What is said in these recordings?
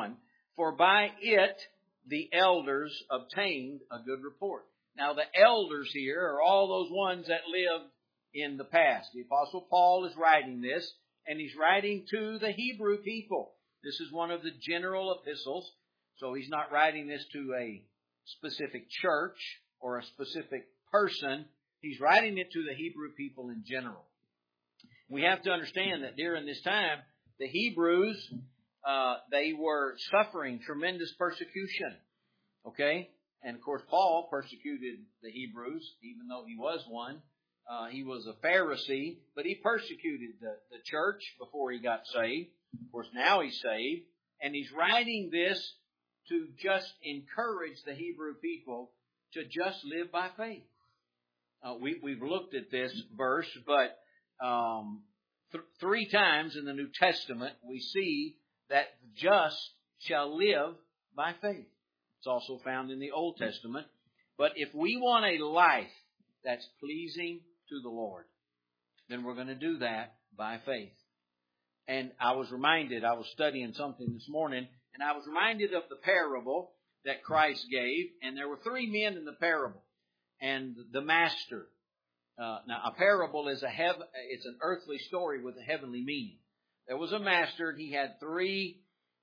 1. For by it the elders obtained a good report. Now the elders here are all those ones that lived in the past. The Apostle Paul is writing this, and he's writing to the Hebrew people. This is one of the general epistles, so he's not writing this to a specific church or a specific person. He's writing it to the Hebrew people in general. We have to understand that during this time, the Hebrews, they were suffering tremendous persecution. Okay? And of course, Paul persecuted the Hebrews, even though he was one. He was a Pharisee, but he persecuted the church before he got saved. Of course, now he's saved. And he's writing this to just encourage the Hebrew people to just live by faith. We've looked at this verse, but three times in the New Testament we see that the just shall live by faith. It's also found in the Old Testament. But if we want a life that's pleasing to the Lord, then we're going to do that by faith. And I was studying something this morning, and I was reminded of the parable that Christ gave, and there were three men in the parable. And the master. Now, a parable is it's an earthly story with a heavenly meaning. There was a master, and he had three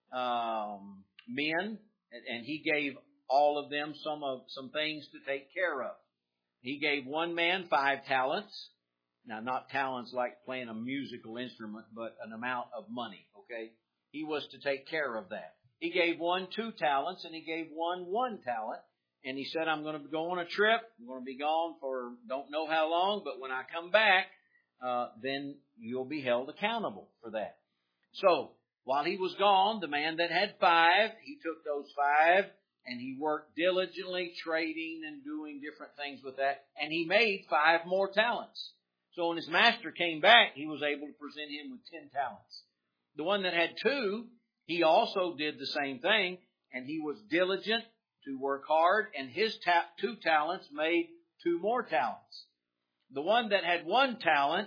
men, and he gave all of them some things to take care of. He gave one man 5 talents. Now, not talents like playing a musical instrument, but an amount of money, okay? He was to take care of that. He gave one 2 talents, and he gave one 1 talent. And he said, I'm going to go on a trip. I'm going to be gone for don't know how long, but when I come back, then you'll be held accountable for that. So, while he was gone, the man that had 5, he took those 5 and he worked diligently trading and doing different things with that. And he made 5 more talents. So when his master came back, he was able to present him with 10 talents. The one that had 2, he also did the same thing, and he was diligent to work hard, and his 2 talents made 2 more talents. The one that had 1 talent,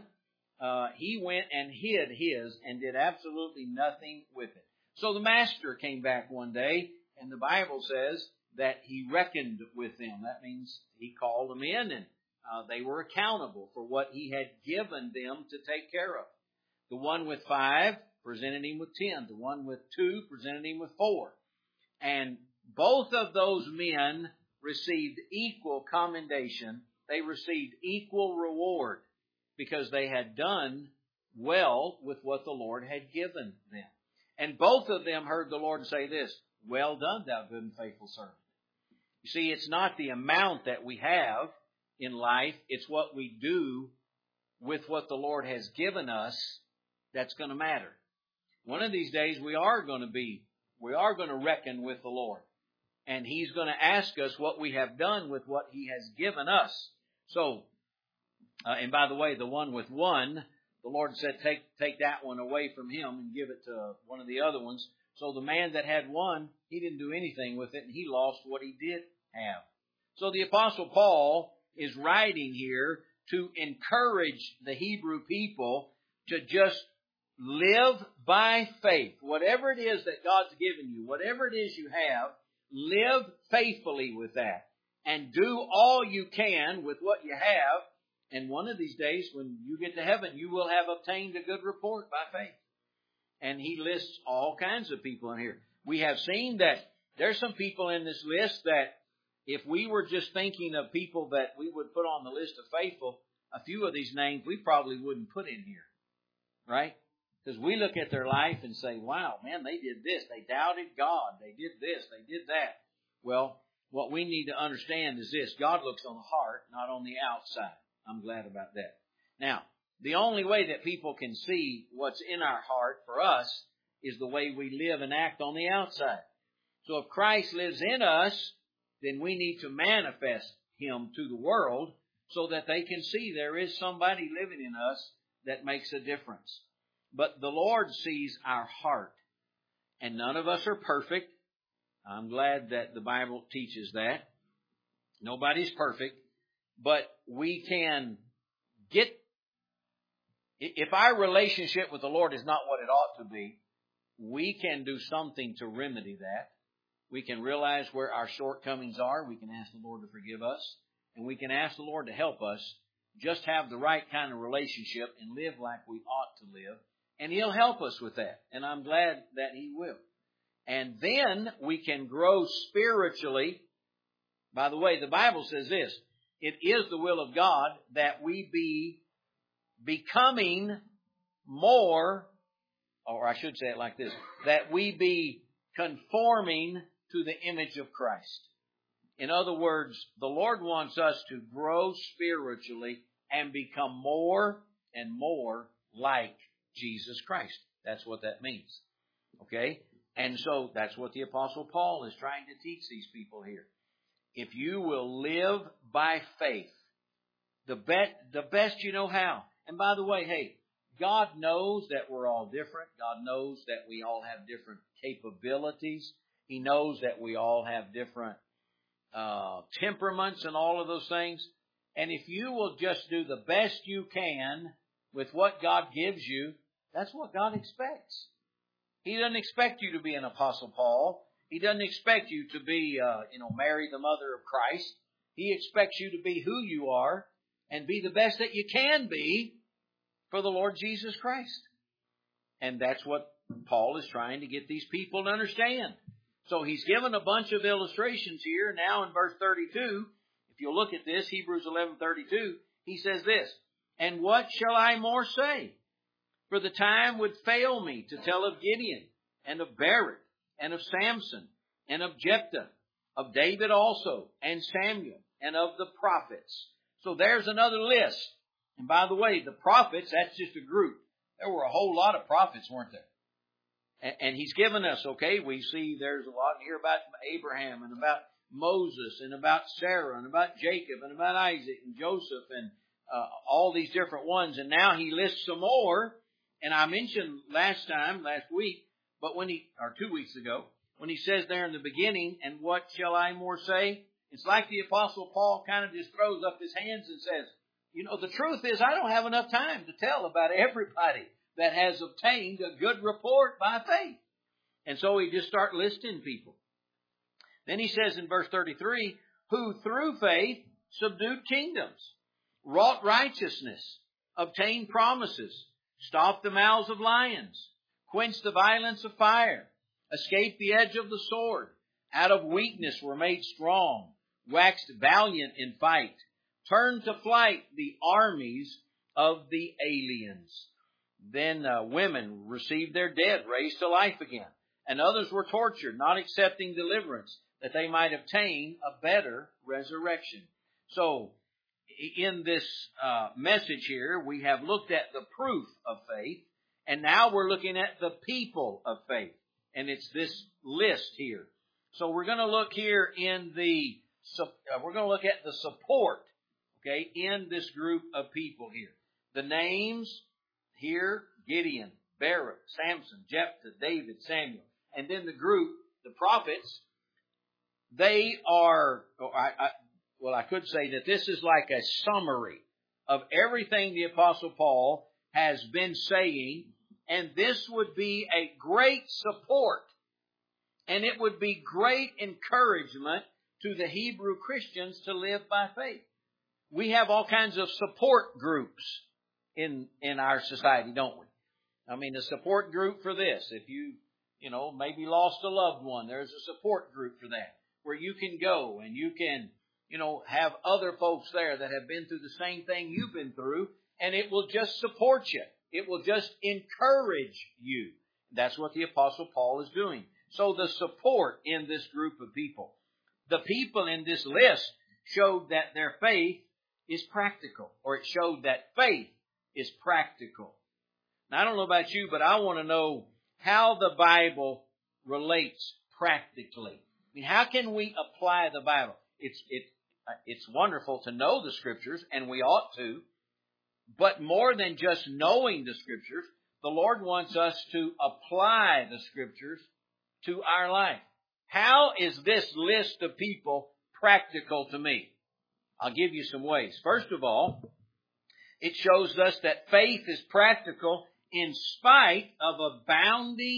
he went and hid his and did absolutely nothing with it. So the master came back one day, and the Bible says that he reckoned with them. That means he called them in, and they were accountable for what he had given them to take care of. The one with 5 presented him with 10. The one with 2 presented him with 4. And both of those men received equal commendation. They received equal reward because they had done well with what the Lord had given them. And both of them heard the Lord say this, well done, thou good and faithful servant. You see, it's not the amount that we have in life, it's what we do with what the Lord has given us that's going to matter. One of these days we are going to reckon with the Lord. And He's going to ask us what we have done with what He has given us. So, and by the way, the one with 1, the Lord said, take that one away from him and give it to one of the other ones. So the man that had 1, he didn't do anything with it, and he lost what he did have. So the Apostle Paul is writing here to encourage the Hebrew people to just live by faith. Whatever it is that God's given you, whatever it is you have, live faithfully with that. And do all you can with what you have. And one of these days, when you get to heaven, you will have obtained a good report by faith. And he lists all kinds of people in here. We have seen that there's some people in this list that if we were just thinking of people that we would put on the list of faithful, a few of these names we probably wouldn't put in here. Right? Because we look at their life and say, wow, man, they did this. They doubted God. They did this. They did that. Well, what we need to understand is this. God looks on the heart, not on the outside. I'm glad about that. Now, the only way that people can see what's in our heart for us is the way we live and act on the outside. So if Christ lives in us, then we need to manifest Him to the world so that they can see there is somebody living in us that makes a difference. But the Lord sees our heart. And none of us are perfect. I'm glad that the Bible teaches that. Nobody's perfect. But we can get... If our relationship with the Lord is not what it ought to be, we can do something to remedy that. We can realize where our shortcomings are. We can ask the Lord to forgive us. And we can ask the Lord to help us just have the right kind of relationship and live like we ought to live. And He'll help us with that. And I'm glad that He will. And then we can grow spiritually. By the way, the Bible says this. It is the will of God that we be becoming more, or I should say it like this, that we be conforming to the image of Christ. In other words, the Lord wants us to grow spiritually and become more and more like Jesus Christ. That's what that means. Okay? And so that's what the Apostle Paul is trying to teach these people here. If you will live by faith, the best you know how. And by the way, hey, God knows that we're all different. God knows that we all have different capabilities. He knows that we all have different temperaments and all of those things. And if you will just do the best you can with what God gives you, that's what God expects. He doesn't expect you to be an Apostle Paul. He doesn't expect you to be, marry the mother of Christ. He expects you to be who you are and be the best that you can be for the Lord Jesus Christ. And that's what Paul is trying to get these people to understand. So he's given a bunch of illustrations here. Now in verse 32, if you look at this, Hebrews 11:32, he says this, "And what shall I more say? For the time would fail me to tell of Gideon, and of Barak, and of Samson, and of Jephthah, of David also, and Samuel, and of the prophets." So there's another list. And by the way, the prophets, that's just a group. There were a whole lot of prophets, weren't there? And he's given us, okay, we see there's a lot here about Abraham, and about Moses, and about Sarah, and about Jacob, and about Isaac, and Joseph, and all these different ones. And now he lists some more. And I mentioned last week, but or 2 weeks ago, when he says there in the beginning, "And what shall I more say?" It's like the Apostle Paul kind of just throws up his hands and says, the truth is I don't have enough time to tell about everybody that has obtained a good report by faith. And so he just starts listing people. Then he says in verse 33, "Who through faith subdued kingdoms, wrought righteousness, obtained promises, stopped the mouths of lions, quenched the violence of fire, escaped the edge of the sword, out of weakness were made strong, waxed valiant in fight, turned to flight the armies of the aliens." Then women received their dead raised to life again, and others were tortured, not accepting deliverance, that they might obtain a better resurrection. So, in this message here, we have looked at the proof of faith, and now we're looking at the people of faith, and it's this list here. So we're going to look here we're going to look at the support, okay, in this group of people here. The names here: Gideon, Barak, Samson, Jephthah, David, Samuel. And then the group, the prophets, they are, I could say that this is like a summary of everything the Apostle Paul has been saying. And this would be a great support. And it would be great encouragement to the Hebrew Christians to live by faith. We have all kinds of support groups in our society, don't we? I mean, a support group for this. If you maybe lost a loved one, there's a support group for that, where you can go and you can, have other folks there that have been through the same thing you've been through, and it will just support you. It will just encourage you. That's what the Apostle Paul is doing. So the support in this group of people. The people in this list showed that their faith is practical, or it showed that faith is practical. Now, I don't know about you, but I want to know how the Bible relates practically. I mean, how can we apply the Bible? It's wonderful to know the Scriptures, and we ought to. But more than just knowing the Scriptures, the Lord wants us to apply the Scriptures to our life. How is this list of people practical to me? I'll give you some ways. First of all, it shows us that faith is practical in spite of abounding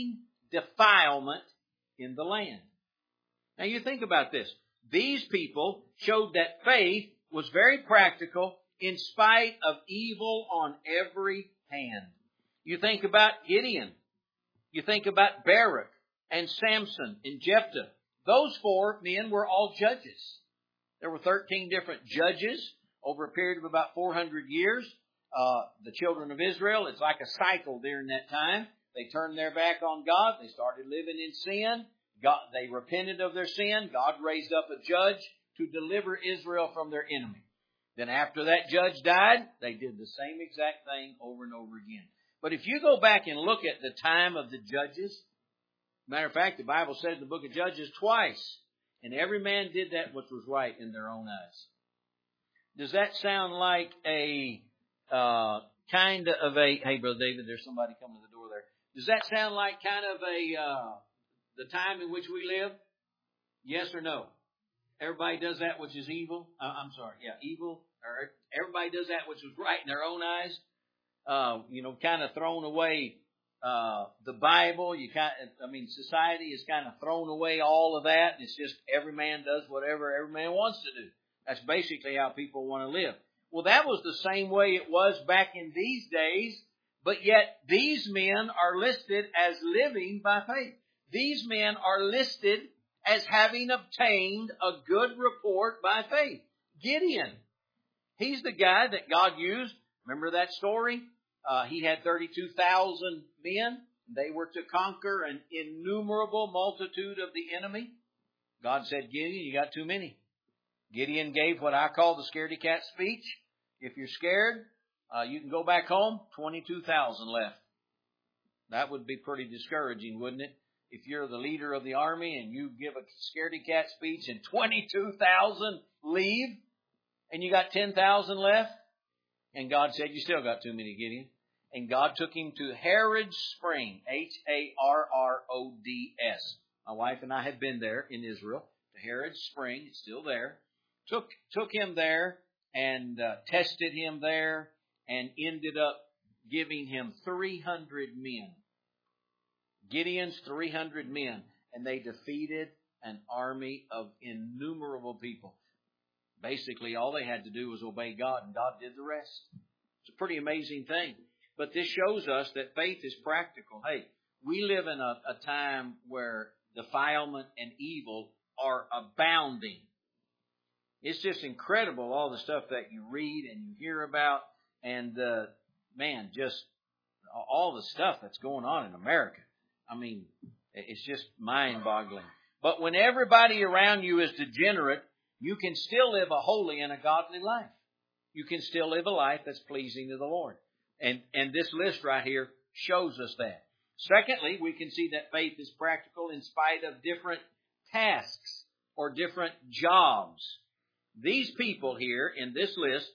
defilement in the land. Now you think about this. These people showed that faith was very practical in spite of evil on every hand. You think about Gideon. You think about Barak and Samson and Jephthah. Those 4 men were all judges. There were 13 different judges over a period of about 400 years. The children of Israel, it's like a cycle during that time. They turned their back on God. They started living in sin. They repented of their sin. God raised up a judge to deliver Israel from their enemy. Then after that judge died, they did the same exact thing over and over again. But if you go back and look at the time of the judges, matter of fact, the Bible said in the book of Judges twice, and every man did that which was right in their own eyes. Does that sound like a kind of a, hey, Brother David, there's somebody coming to the door there. Does that sound like kind of the time in which we live? Yes or no? Everybody does that which is evil. Evil. Or everybody does that which was right in their own eyes. Kind of thrown away the Bible. Society has kind of thrown away all of that. It's just every man does whatever every man wants to do. That's basically how people want to live. Well, that was the same way it was back in these days, but yet these men are listed as living by faith. These men are listed as having obtained a good report by faith. Gideon, he's the guy that God used. Remember that story? He had 32,000 men. They were to conquer an innumerable multitude of the enemy. God said, Gideon, you got too many. Gideon gave what I call the scaredy cat speech. If you're scared, you can go back home. 22,000 left. That would be pretty discouraging, wouldn't it? If you're the leader of the army and you give a scaredy cat speech and 22,000 leave and you got 10,000 left. And God said, you still got too many, Gideon. And God took him to Harrod's Spring, Harrods. My wife and I had been there in Israel, to Harrod's Spring. It's still there. Took him there and tested him there and ended up giving him 300 men. Gideon's 300 men. And they defeated an army of innumerable people. Basically, all they had to do was obey God, and God did the rest. It's a pretty amazing thing. But this shows us that faith is practical. Hey, we live in a time where defilement and evil are abounding. It's just incredible, all the stuff that you read and you hear about. And, just all the stuff that's going on in America. It's just mind-boggling. But when everybody around you is degenerate, you can still live a holy and a godly life. You can still live a life that's pleasing to the Lord. And this list right here shows us that. Secondly, we can see that faith is practical in spite of different tasks or different jobs. These people here in this list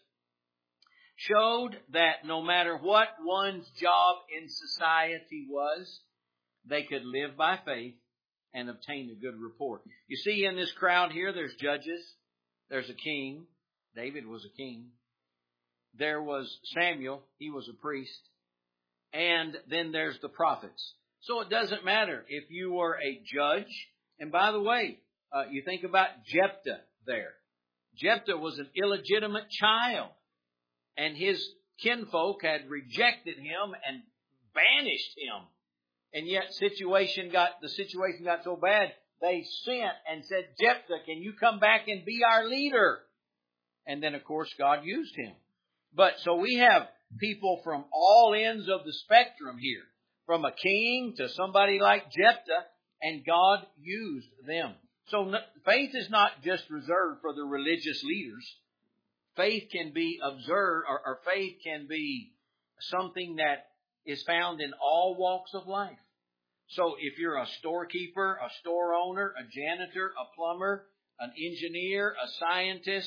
showed that no matter what one's job in society was, they could live by faith and obtain a good report. You see in this crowd here, there's judges. There's a king. David was a king. There was Samuel. He was a priest. And then there's the prophets. So it doesn't matter if you were a judge. And by the way, you think about Jephthah there. Jephthah was an illegitimate child. And his kinfolk had rejected him and banished him. And yet the situation got so bad, they sent and said, Jephthah, can you come back and be our leader? And then, of course, God used him. But so we have people from all ends of the spectrum here, from a king to somebody like Jephthah, and God used them. So faith is not just reserved for the religious leaders. Faith can be observed, or faith can be something that is found in all walks of life. So if you're a storekeeper, a store owner, a janitor, a plumber, an engineer, a scientist,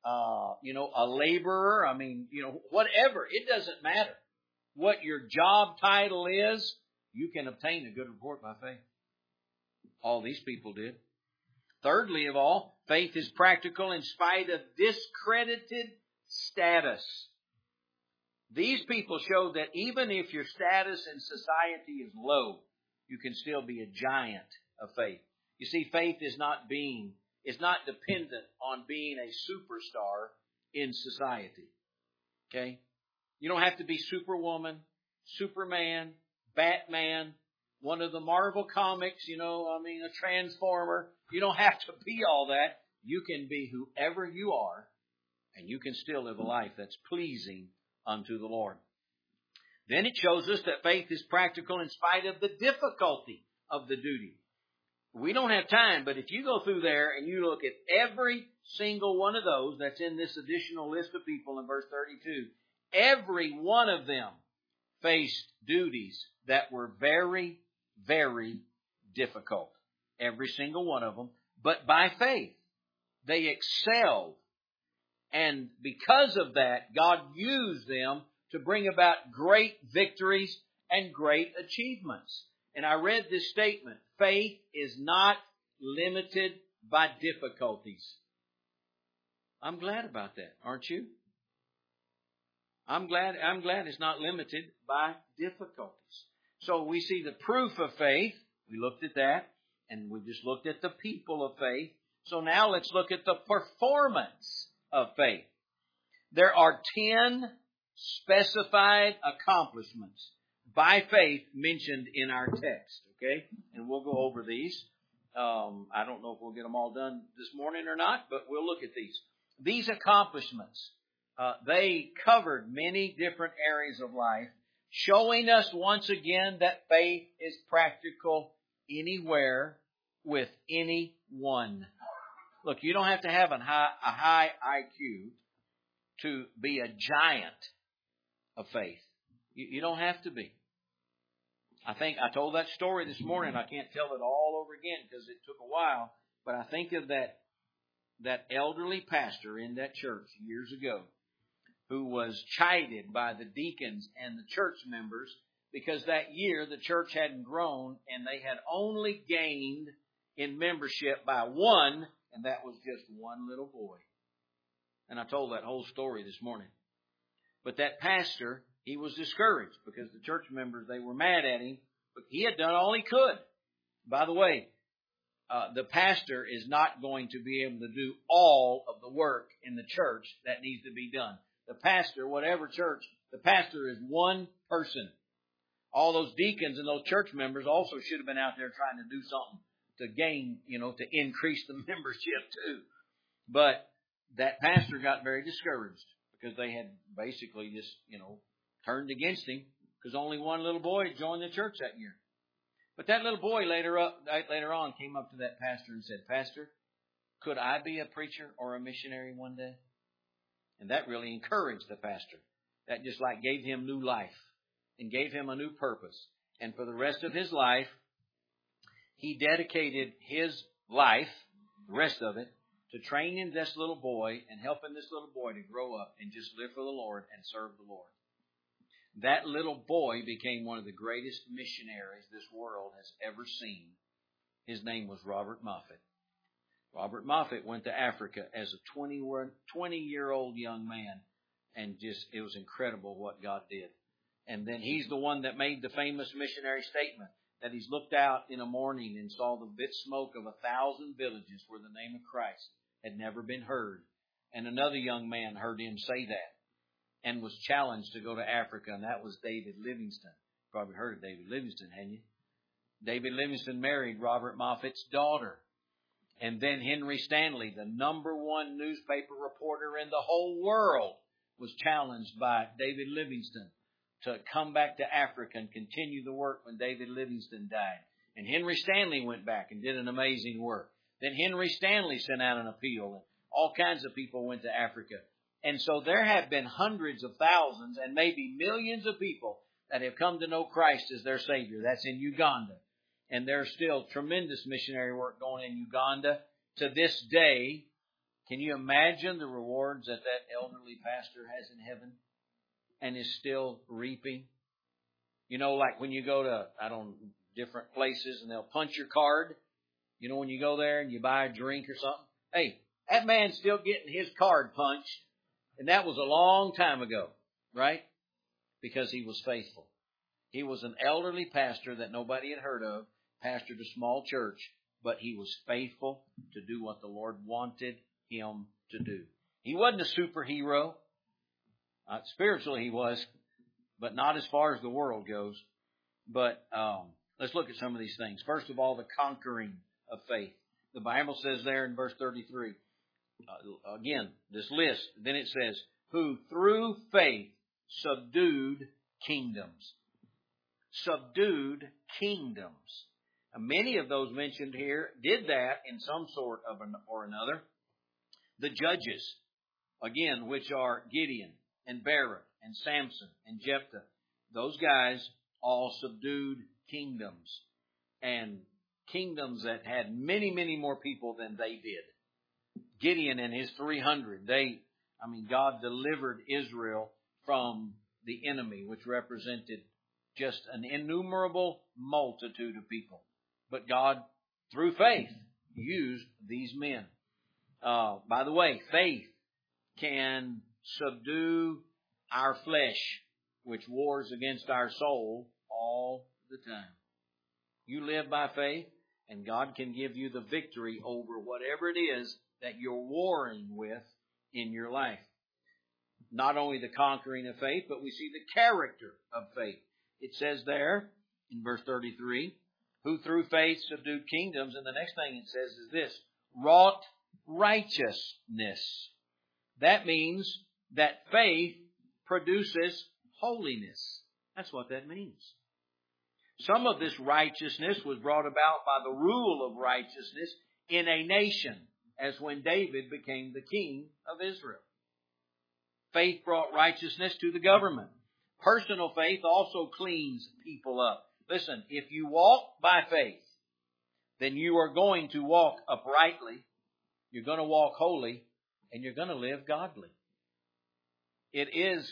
a laborer, whatever, it doesn't matter. What your job title is, you can obtain a good report by faith. All these people did. Thirdly of all, faith is practical in spite of discredited status. These people showed that even if your status in society is low, you can still be a giant of faith. You see, faith is not dependent on being a superstar in society. Okay? You don't have to be Superwoman, Superman, Batman, one of the Marvel comics, a Transformer. You don't have to be all that. You can be whoever you are, and you can still live a life that's pleasing unto the Lord. Then it shows us that faith is practical in spite of the difficulty of the duty. We don't have time, but if you go through there and you look at every single one of those that's in this additional list of people in verse 32, every one of them faced duties that were very, very difficult. Every single one of them. But by faith, they excelled. And because of that, God used them to bring about great victories and great achievements. And I read this statement, faith is not limited by difficulties. I'm glad about that, aren't you? I'm glad it's not limited by difficulties. So we see the proof of faith. We looked at that, and we just looked at the people of faith. So now let's look at the performance of faith. There are 10 specified accomplishments by faith mentioned in our text, okay? And we'll go over these. I don't know if we'll get them all done this morning or not, but we'll look at these. These accomplishments, they covered many different areas of life, showing us once again that faith is practical anywhere with anyone. Look, you don't have to have a high IQ to be a giant of faith. You don't have to be. I think I told that story this morning. I can't tell it all over again because it took a while. But I think of that elderly pastor in that church years ago who was chided by the deacons and the church members because that year the church hadn't grown and they had only gained in membership by one, and that was just one little boy. And I told that whole story this morning. But that pastor, he was discouraged because the church members, they were mad at him, but he had done all he could. By the way, the pastor is not going to be able to do all of the work in the church that needs to be done. The pastor, whatever church, the pastor is one person. All those deacons and those church members also should have been out there trying to do something to gain, to increase the membership too. But that pastor got very discouraged because they had basically just, turned against him because only one little boy joined the church that year. But that little boy later on came up to that pastor and said, "Pastor, could I be a preacher or a missionary one day?" And that really encouraged the pastor. That just like gave him new life and gave him a new purpose. And for the rest of his life, he dedicated his life, the rest of it, to training this little boy and helping this little boy to grow up and just live for the Lord and serve the Lord. That little boy became one of the greatest missionaries this world has ever seen. His name was Robert Moffat. Robert Moffat went to Africa as a 20-year-old young man, and it was incredible what God did. And then he's the one that made the famous missionary statement that he's looked out in the morning and saw the bit smoke of 1,000 villages where the name of Christ had never been heard. And another young man heard him say that and was challenged to go to Africa, and that was David Livingstone. Probably heard of David Livingstone, hadn't you? David Livingstone married Robert Moffat's daughter. And then Henry Stanley, the #1 newspaper reporter in the whole world, was challenged by David Livingstone to come back to Africa and continue the work when David Livingstone died. And Henry Stanley went back and did an amazing work. Then Henry Stanley sent out an appeal, and all kinds of people went to Africa. And so there have been hundreds of thousands and maybe millions of people that have come to know Christ as their Savior. That's in Uganda. And there's still tremendous missionary work going in Uganda to this day. Can you imagine the rewards that elderly pastor has in heaven and is still reaping? Like when you go to, different places and they'll punch your card. When you go there and you buy a drink or something. Hey, that man's still getting his card punched. And that was a long time ago, right? Because he was faithful. He was an elderly pastor that nobody had heard of, pastored a small church, but he was faithful to do what the Lord wanted him to do. He wasn't a superhero. Spiritually he was, but not as far as the world goes. But let's look at some of these things. First of all, the conquering of faith. The Bible says there in verse 33, again, this list, then it says, who through faith subdued kingdoms. Subdued kingdoms. Many of those mentioned here did that in some sort of or another. The judges, again, which are Gideon and Barak and Samson and Jephthah, those guys all subdued kingdoms, and kingdoms that had many, many more people than they did. Gideon and his 300, God delivered Israel from the enemy, which represented just an innumerable multitude of people. But God, through faith, used these men. By the way, faith can subdue our flesh, which wars against our soul all the time. You live by faith, and God can give you the victory over whatever it is that you're warring with in your life. Not only the conquering of faith, but we see the character of faith. It says there in verse 33, who through faith subdued kingdoms, and the next thing it says is this, wrought righteousness. That means that faith produces holiness. That's what that means. Some of this righteousness was brought about by the rule of righteousness in a nation, as when David became the king of Israel. Faith brought righteousness to the government. Personal faith also cleans people up. Listen, if you walk by faith, then you are going to walk uprightly, you're going to walk holy, and you're going to live godly. It is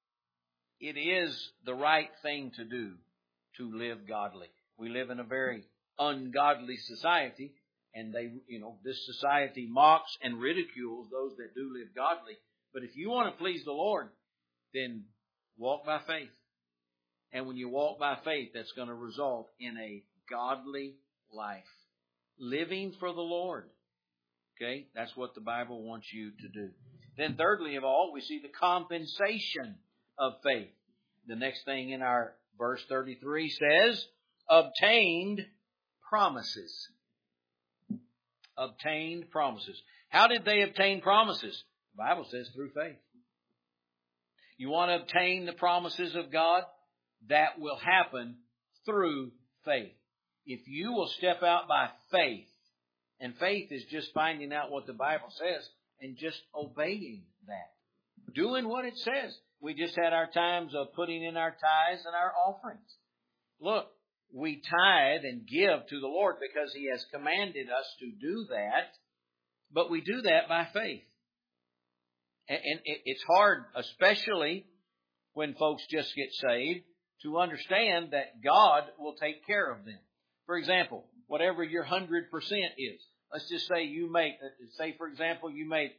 the right thing to do to live godly. We live in a very ungodly society, and this society mocks and ridicules those that do live godly. But if you want to please the Lord, then walk by faith. And when you walk by faith, that's going to result in a godly life. Living for the Lord. Okay? That's what the Bible wants you to do. Then thirdly of all, we see the compensation of faith. The next thing in our verse 33 says, obtained promises. Obtained promises. How did they obtain promises? The Bible says through faith. You want to obtain the promises of God? That will happen through faith. If you will step out by faith, and faith is just finding out what the Bible says and just obeying that. Doing what it says. We just had our times of putting in our tithes and our offerings. Look, we tithe and give to the Lord because He has commanded us to do that, but we do that by faith. And it's hard, especially when folks just get saved, to understand that God will take care of them. For example, whatever your 100% is, let's just say you make, for example, you made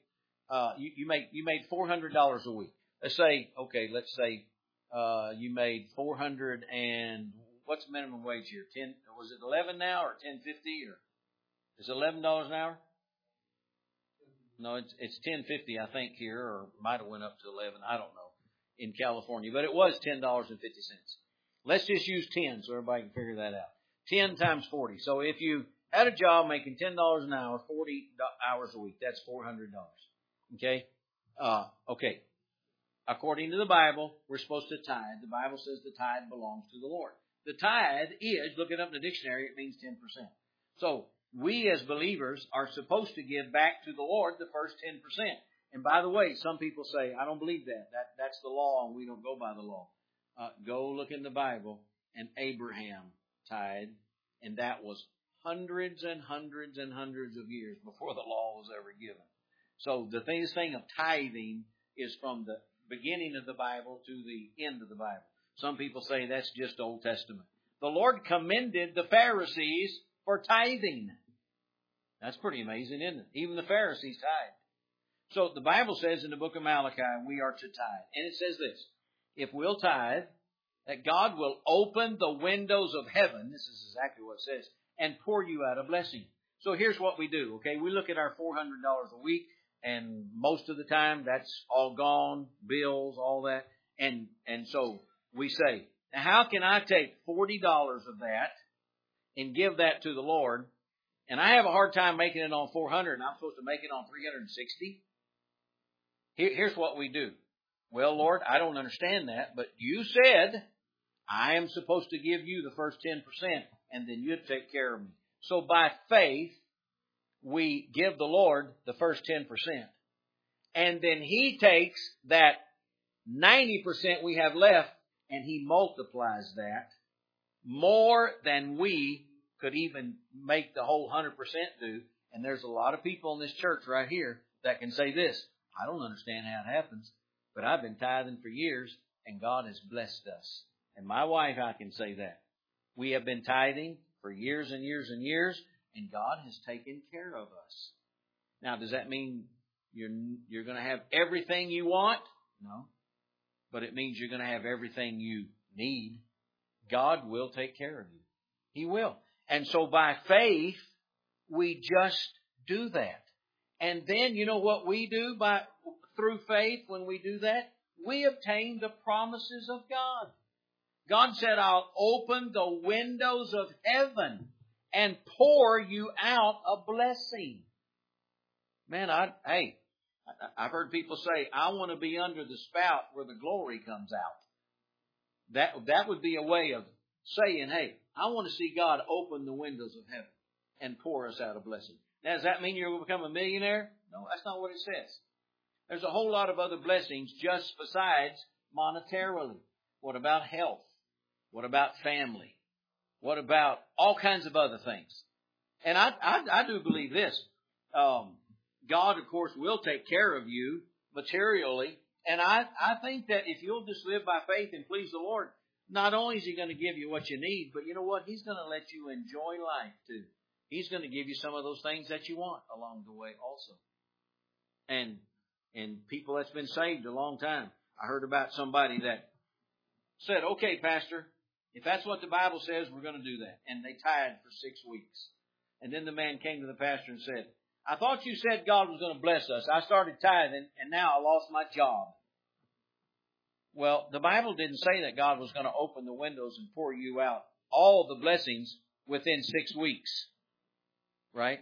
$400 a week. Let's say you made 400 and what's minimum wage here? 10? Was it 11 now or 10.50 or is it $11 an hour? No, it's 10.50 I think here, or might have went up to 11. I don't know in California, but it was $10.50. Let's just use 10 so everybody can figure that out. 10 times 40. So if you had a job making $10 an hour, 40 hours a week, that's $400. Okay? Okay. According to the Bible, we're supposed to tithe. The Bible says the tithe belongs to the Lord. The tithe is, look it up in the dictionary, it means 10%. So we as believers are supposed to give back to the Lord the first 10%. And by the way, some people say, I don't believe that. That's the law and we don't go by the law. Go look in the Bible, and Abraham tithed, and that was hundreds and hundreds and hundreds of years before the law was ever given. So the thing of tithing is from the beginning of the Bible to the end of the Bible. Some people say that's just Old Testament. The Lord commended the Pharisees for tithing. That's pretty amazing, isn't it? Even the Pharisees tithed. So the Bible says in the book of Malachi, we are to tithe. And it says this, if we'll tithe, That God will open the windows of heaven, this is exactly what it says, and pour you out a blessing. So here's what we do, okay? We look at our $400 a week, and most of the time that's all gone, bills, all that. And so we say, now how can I take $40 of that and give that to the Lord? And I have a hard time making it on 400, and I'm supposed to make it on 360. Here's what we do. Well, Lord, I don't understand that, but you said I am supposed to give you the first 10%, and then you'd take care of me. So by faith, we give the Lord the first 10%. And then He takes that 90% we have left, and He multiplies that more than we could even make the whole 100% do. And there's a lot of people in this church right here that can say this, I don't understand how it happens, but I've been tithing for years, and God has blessed us. And my wife, I can say that. We have been tithing for years and years and years, and God has taken care of us. Now, does that mean you're going to have everything you want? No. But it means you're going to have everything you need. God will take care of you. He will. And so by faith, we just do that. And then, you know what we do through faith when we do that? We obtain the promises of God. God said, I'll open the windows of heaven and pour you out a blessing. Man, I've heard people say, I want to be under the spout where the glory comes out. That would be a way of saying, hey, I want to see God open the windows of heaven and pour us out a blessing. Now, does that mean you're going to become a millionaire? No, that's not what it says. There's a whole lot of other blessings just besides monetarily. What about health? What about family? What about all kinds of other things? And I do believe this. God, of course, will take care of you materially. And I think that if you'll just live by faith and please the Lord, not only is He going to give you what you need, but you know what? He's going to let you enjoy life too. He's going to give you some of those things that you want along the way also. And people that's been saved a long time. I heard about somebody that said, okay, Pastor, if that's what the Bible says, we're going to do that. And they tithed for 6 weeks. And then the man came to the pastor and said, I thought you said God was going to bless us. I started tithing, and now I lost my job. Well, the Bible didn't say that God was going to open the windows and pour you out all the blessings within 6 weeks. Right?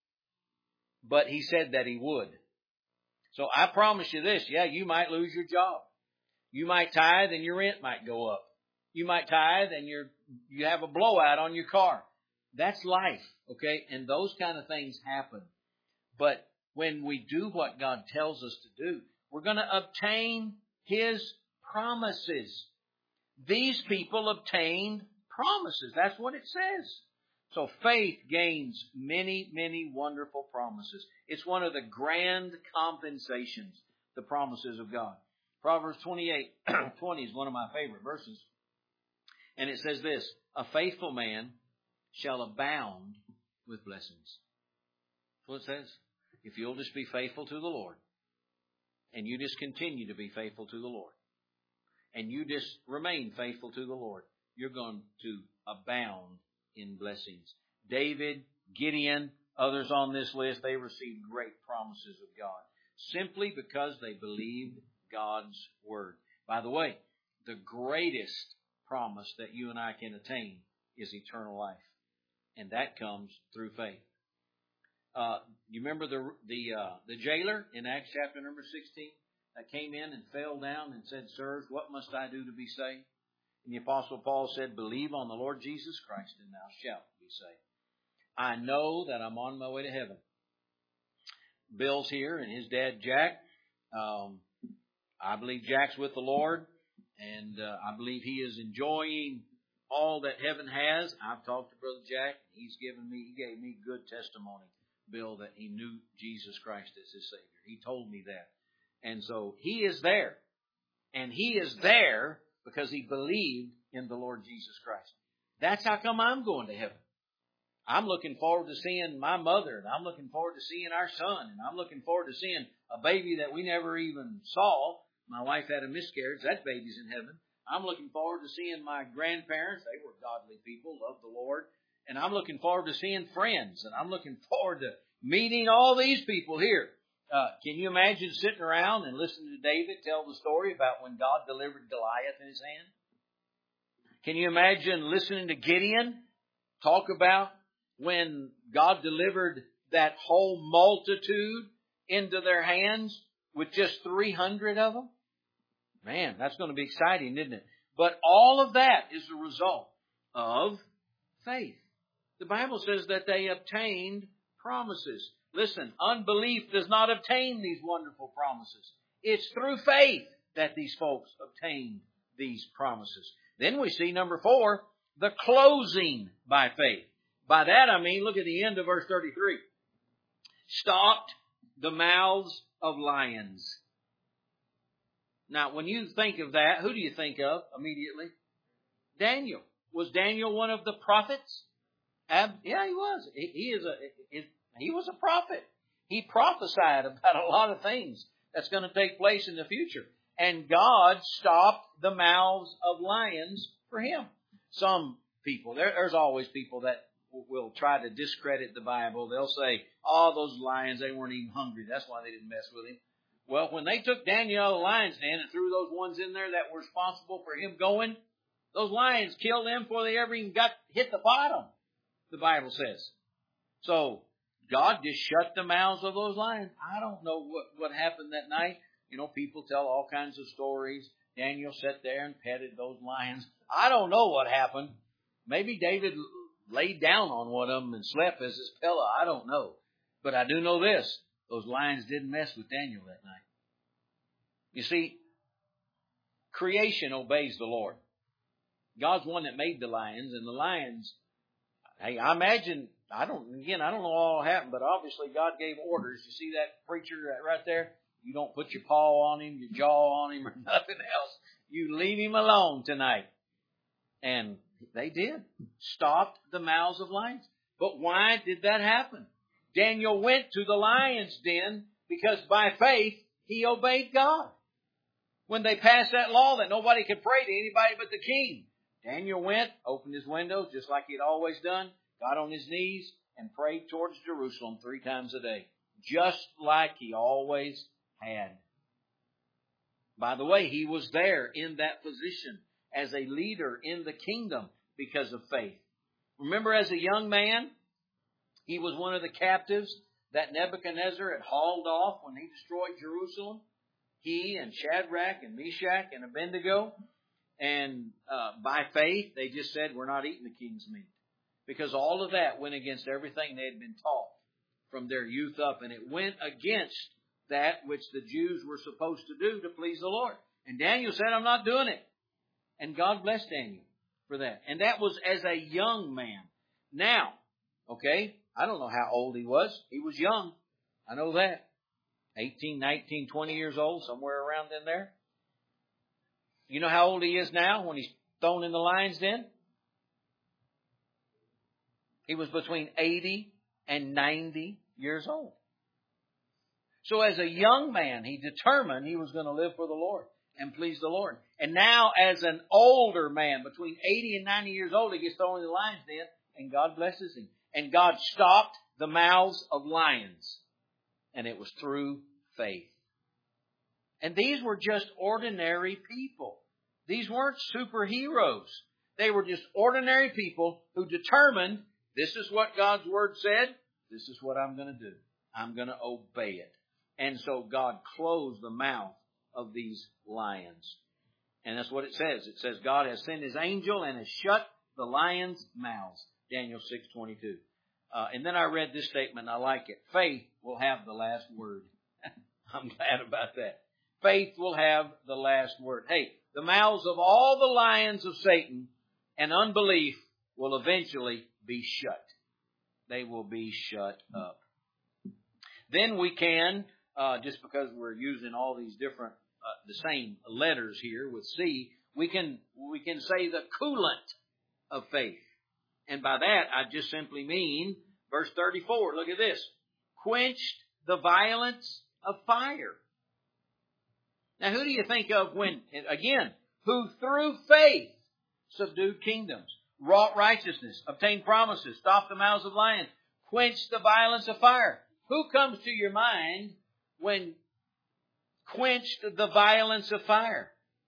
But He said that He would. So I promise you this, yeah, you might lose your job. You might tithe and your rent might go up. You might tithe and you have a blowout on your car. That's life, okay? And those kind of things happen. But when we do what God tells us to do, we're going to obtain His promises. These people obtained promises. That's what it says. So faith gains many, many wonderful promises. It's one of the grand compensations, the promises of God. Proverbs 28:20 is one of my favorite verses. And it says this, a faithful man shall abound with blessings. That's what it says. If you'll just be faithful to the Lord, and you just continue to be faithful to the Lord, and you just remain faithful to the Lord, you're going to abound in blessings. David, Gideon, others on this list, they received great promises of God simply because they believed God's Word. By the way, the greatest promise that you and I can attain is eternal life. And that comes through faith. You remember the jailer in Acts chapter number 16 that came in and fell down and said, Sirs, what must I do to be saved? And the Apostle Paul said, believe on the Lord Jesus Christ and thou shalt be saved. I know that I'm on my way to heaven. Bill's here and his dad Jack. I believe Jack's with the Lord, and I believe he is enjoying all that heaven has. I've talked to Brother Jack. He gave me good testimony, Bill, that he knew Jesus Christ as his Savior. He told me that. And so he is there. And he is there because he believed in the Lord Jesus Christ. That's how come I'm going to heaven. I'm looking forward to seeing my mother, and I'm looking forward to seeing our son, and I'm looking forward to seeing a baby that we never even saw. My wife had a miscarriage. That baby's in heaven. I'm looking forward to seeing my grandparents. They were godly people, loved the Lord. And I'm looking forward to seeing friends. And I'm looking forward to meeting all these people here. Can you imagine sitting around and listening to David tell the story about when God delivered Goliath in his hand? Can you imagine listening to Gideon talk about when God delivered that whole multitude into their hands with just 300 of them? Man, that's going to be exciting, isn't it? But all of that is the result of faith. The Bible says that they obtained promises. Listen, unbelief does not obtain these wonderful promises. It's through faith that these folks obtained these promises. Then we see number 4, the closing by faith. By that I mean, look at the end of verse 33. Stopped the mouths of lions. Now, when you think of that, who do you think of immediately? Daniel. Was Daniel one of the prophets? Yeah, he was. He was a prophet. He prophesied about a lot of things that's going to take place in the future. And God stopped the mouths of lions for him. Some people, there's always people that will try to discredit the Bible. They'll say, oh, those lions, they weren't even hungry. That's why they didn't mess with him. Well, when they took Daniel out of the lion's den and threw those ones in there that were responsible for him going, those lions killed them before they ever even hit the bottom, the Bible says. So, God just shut the mouths of those lions. I don't know what happened that night. You know, people tell all kinds of stories. Daniel sat there and petted those lions. I don't know what happened. Maybe David laid down on one of them and slept as his pillow. I don't know. But I do know this. Those lions didn't mess with Daniel that night. You see, creation obeys the Lord. God's one that made the lions, and the lions, hey, I imagine, I don't know all happened, but obviously God gave orders. You see that preacher right there? You don't put your paw on him, your jaw on him, or nothing else. You leave him alone tonight. And they did. Stopped the mouths of lions. But why did that happen? Daniel went to the lion's den because by faith he obeyed God. When they passed that law that nobody could pray to anybody but the king, Daniel went, opened his windows just like he'd always done, got on his knees and prayed towards Jerusalem 3 times a day, just like he always had. By the way, he was there in that position as a leader in the kingdom because of faith. Remember, as a young man, he was one of the captives that Nebuchadnezzar had hauled off when he destroyed Jerusalem. He and Shadrach and Meshach and Abednego. And by faith, they just said, we're not eating the king's meat. Because all of that went against everything they had been taught from their youth up. And it went against that which the Jews were supposed to do to please the Lord. And Daniel said, I'm not doing it. And God blessed Daniel for that. And that was as a young man. Now, okay, I don't know how old he was. He was young. I know that. 18, 19, 20 years old, somewhere around in there. You know how old he is now when he's thrown in the lion's den? He was between 80 and 90 years old. So as a young man, he determined he was going to live for the Lord and please the Lord. And now as an older man, between 80 and 90 years old, he gets thrown in the lion's den and God blesses him. And God stopped the mouths of lions. And it was through faith. And these were just ordinary people. These weren't superheroes. They were just ordinary people who determined, this is what God's Word said, this is what I'm going to do. I'm going to obey it. And so God closed the mouth of these lions. And that's what it says. It says God has sent His angel and has shut the lions' mouths. Daniel 6:22. And then I read this statement, and I like it. Faith will have the last word. I'm glad about that. Faith will have the last word. Hey, the mouths of all the lions of Satan and unbelief will eventually be shut. They will be shut up. Then we can, just because we're using all these different, the same letters here with C, we can say the coolant of faith. And by that, I just simply mean, verse 34, look at this. Quenched the violence of fire. Now, who do you think of when, again, who through faith subdued kingdoms, wrought righteousness, obtained promises, stopped the mouths of lions, quenched the violence of fire. Who comes to your mind when quenched the violence of fire?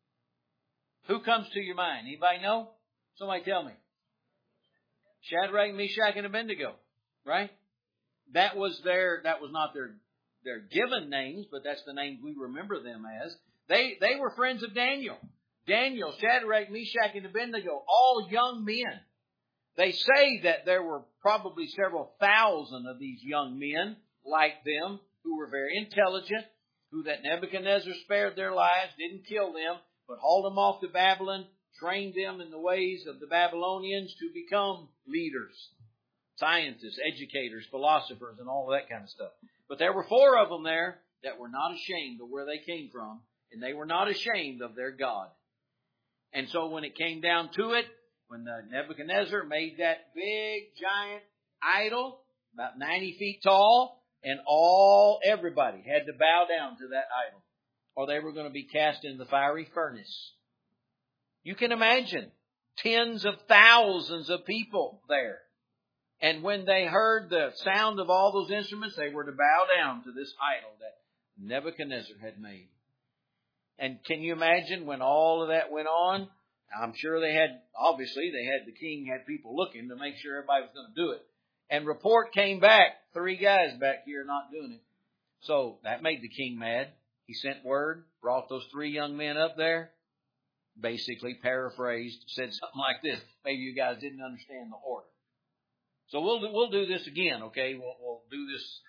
Who comes to your mind? Anybody know? Somebody tell me. Shadrach, Meshach, and Abednego. Right? That was not their given names, but that's the names we remember them as. They were friends of Daniel. Daniel, Shadrach, Meshach, and Abednego, all young men. They say that there were probably several thousand of these young men like them who were very intelligent, who that Nebuchadnezzar spared their lives, didn't kill them, but hauled them off to Babylon, trained them in the ways of the Babylonians to become leaders, scientists, educators, philosophers, and all of that kind of stuff. But there were 4 of them there that were not ashamed of where they came from, and they were not ashamed of their God. And so when it came down to it, when Nebuchadnezzar made that big, giant idol, about 90 feet tall, and everybody had to bow down to that idol, or they were going to be cast into the fiery furnace. You can imagine tens of thousands of people there. And when they heard the sound of all those instruments, they were to bow down to this idol that Nebuchadnezzar had made. And can you imagine when all of that went on? I'm sure the king had people looking to make sure everybody was going to do it. And report came back, 3 guys back here not doing it. So that made the king mad. He sent word, brought those 3 young men up there, basically paraphrased, said something like this. Maybe you guys didn't understand the order. So we'll do this again, okay? We'll do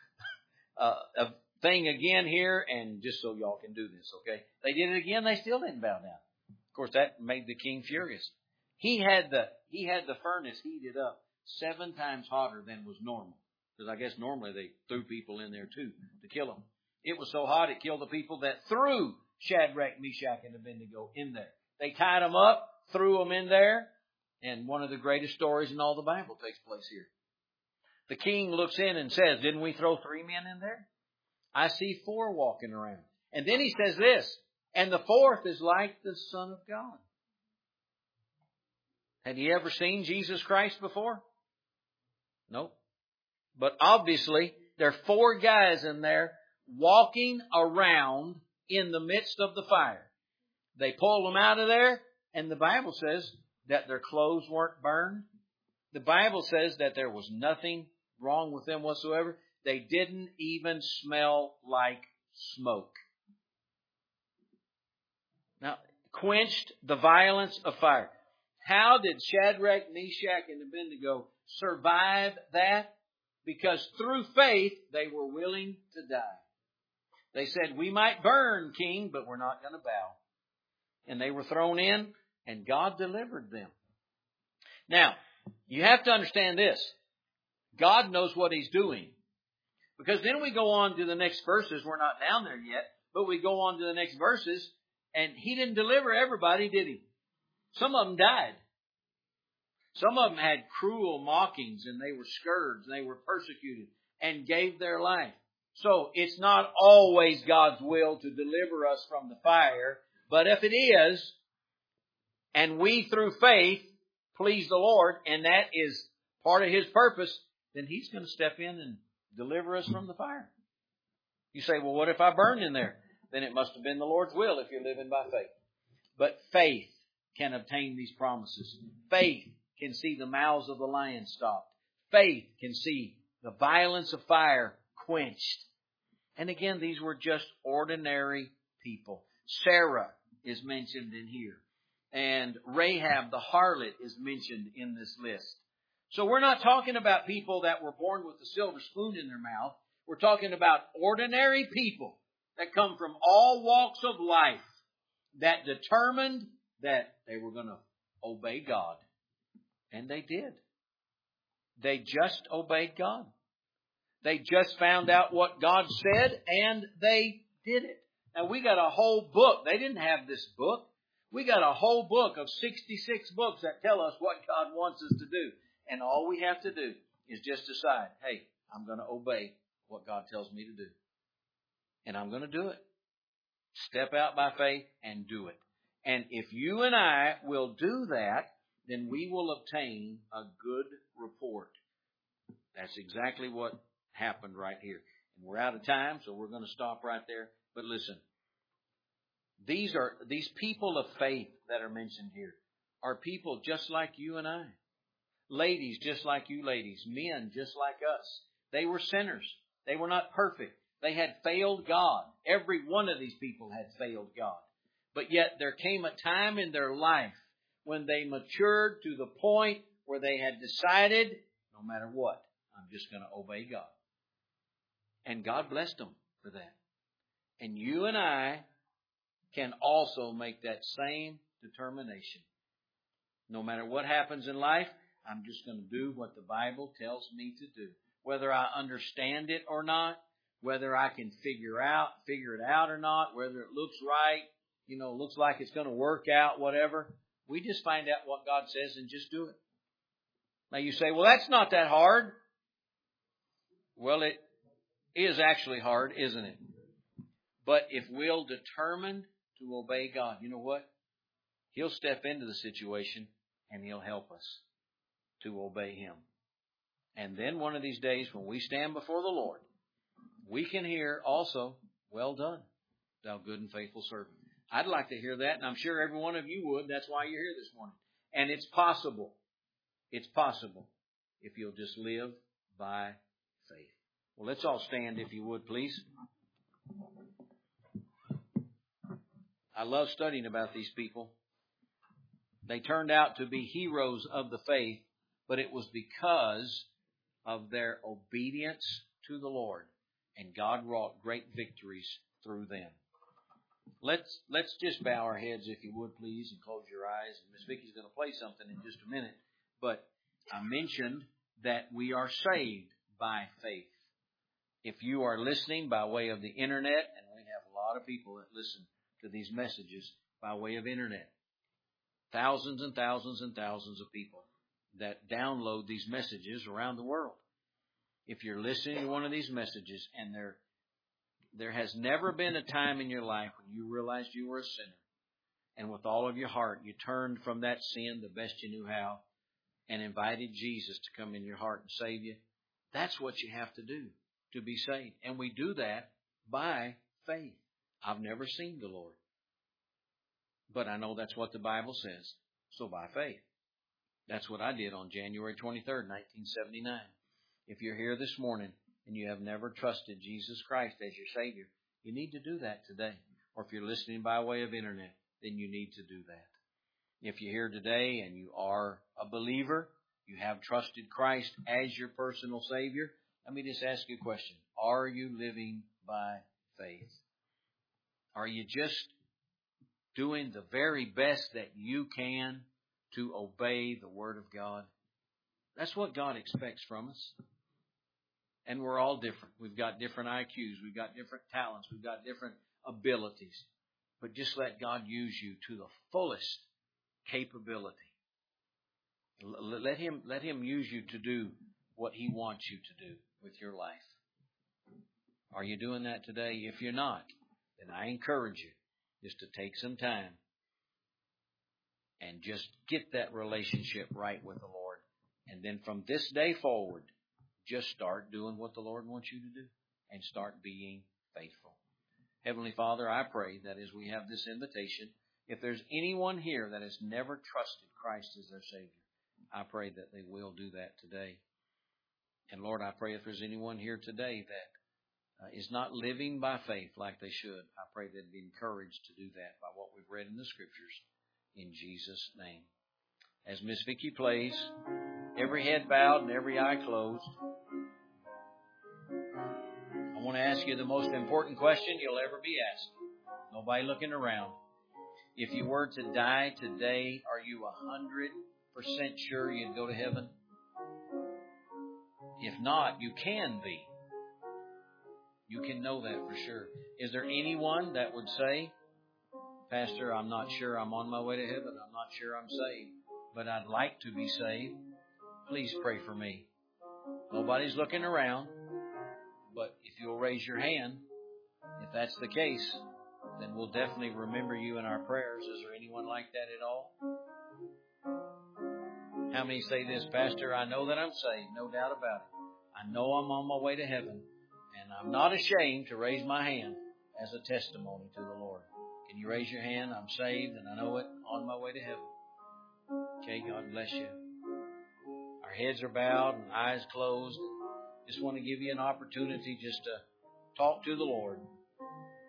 this thing again here, and just so y'all can do this, okay? They did it again. They still didn't bow down. Of course, that made the king furious. He had the furnace heated up 7 times hotter than was normal, because I guess normally they threw people in there too to kill them. It was so hot it killed the people that threw Shadrach, Meshach, and Abednego in there. They tied them up, threw them in there, and one of the greatest stories in all the Bible takes place here. The king looks in and says, "Didn't we throw 3 men in there? I see 4 walking around." And then he says this, "And the 4th is like the Son of God." Had you ever seen Jesus Christ before? Nope. But obviously, there are 4 guys in there walking around in the midst of the fire. They pulled them out of there, and the Bible says that their clothes weren't burned. The Bible says that there was nothing wrong with them whatsoever. They didn't even smell like smoke. Now, quenched the violence of fire. How did Shadrach, Meshach, and Abednego survive that? Because through faith, they were willing to die. They said, "We might burn, king, but we're not going to bow." And they were thrown in, and God delivered them. Now, you have to understand this. God knows what He's doing. Because then we go on to the next verses. We're not down there yet, but we go on to the next verses, and He didn't deliver everybody, did He? Some of them died. Some of them had cruel mockings, and they were scourged, and they were persecuted, and gave their life. So it's not always God's will to deliver us from the fire, but if it is, and we through faith please the Lord, and that is part of His purpose, then He's going to step in and deliver us from the fire. You say, "Well, what if I burned in there?" Then it must have been the Lord's will if you're living by faith. But faith can obtain these promises. Faith can see the mouths of the lion stopped. Faith can see the violence of fire quenched. And again, these were just ordinary people. Sarah is mentioned in here. And Rahab the harlot is mentioned in this list. So we're not talking about people that were born with a silver spoon in their mouth. We're talking about ordinary people that come from all walks of life that determined that they were going to obey God. And they did. They just obeyed God. They just found out what God said, and they did it. Now, we got a whole book. They didn't have this book. We got a whole book of 66 books that tell us what God wants us to do. And all we have to do is just decide, hey, I'm going to obey what God tells me to do. And I'm going to do it. Step out by faith and do it. And if you and I will do that, then we will obtain a good report. That's exactly what happened right here. And we're out of time, so we're going to stop right there. But listen, these people of faith that are mentioned here are people just like you and I. Ladies just like you ladies. Men just like us. They were sinners. They were not perfect. They had failed God. Every one of these people had failed God. But yet there came a time in their life when they matured to the point where they had decided, no matter what, I'm just going to obey God. And God blessed them for that. And you and I can also make that same determination. No matter what happens in life, I'm just going to do what the Bible tells me to do. Whether I understand it or not, whether I can figure it out or not, whether it looks right, looks like it's going to work out, whatever. We just find out what God says and just do it. Now you say, well, that's not that hard. Well, it is actually hard, isn't it? But if we'll determine to obey God, you know what? He'll step into the situation and He'll help us to obey Him. And then one of these days when we stand before the Lord, we can hear also, well done, thou good and faithful servant. I'd like to hear that, and I'm sure every one of you would. That's why you're here this morning. And it's possible. It's possible if you'll just live by faith. Well, let's all stand if you would, please. I love studying about these people. They turned out to be heroes of the faith, but it was because of their obedience to the Lord. And God wrought great victories through them. Let's just bow our heads, if you would, please, and close your eyes. And Miss Vicky's going to play something in just a minute. But I mentioned that we are saved by faith. If you are listening by way of the Internet, and we have a lot of people that listen to these messages by way of Internet, thousands and thousands and thousands of people that download these messages around the world. If you're listening to one of these messages and there has never been a time in your life when you realized you were a sinner, and with all of your heart you turned from that sin the best you knew how and invited Jesus to come in your heart and save you, that's what you have to do to be saved. And we do that by faith. I've never seen the Lord, but I know that's what the Bible says. So by faith. That's what I did on January 23rd, 1979. If you're here this morning and you have never trusted Jesus Christ as your Savior, you need to do that today. Or if you're listening by way of Internet, then you need to do that. If you're here today and you are a believer, you have trusted Christ as your personal Savior, let me just ask you a question. Are you living by faith? Are you just doing the very best that you can to obey the Word of God? That's what God expects from us. And we're all different. We've got different IQs. We've got different talents. We've got different abilities. But just let God use you to the fullest capability. Let Him use you to do what He wants you to do with your life. Are you doing that today? If you're not, then I encourage you just to take some time and just get that relationship right with the Lord. And then from this day forward, just start doing what the Lord wants you to do and start being faithful. Heavenly Father, I pray that as we have this invitation, if there's anyone here that has never trusted Christ as their Savior, I pray that they will do that today. And Lord, I pray if there's anyone here today that is not living by faith like they should, I pray they'd be encouraged to do that by what we've read in the Scriptures. In Jesus' name. As Miss Vicki plays, every head bowed and every eye closed, I want to ask you the most important question you'll ever be asked. Nobody looking around. If you were to die today, are you 100% sure you'd go to heaven? If not, you can be. You can know that for sure. Is there anyone that would say, Pastor, I'm not sure I'm on my way to heaven. I'm not sure I'm saved, but I'd like to be saved. Please pray for me. Nobody's looking around, but if you'll raise your hand, if that's the case, then we'll definitely remember you in our prayers. Is there anyone? Anyone like that at all? How many say this, Pastor? I know that I'm saved, no doubt about it. I know I'm on my way to heaven, and I'm not ashamed to raise my hand as a testimony to the Lord. Can you raise your hand? I'm saved, and I know it, on my way to heaven. Okay, God bless you. Our heads are bowed and eyes closed. Just want to give you an opportunity just to talk to the Lord.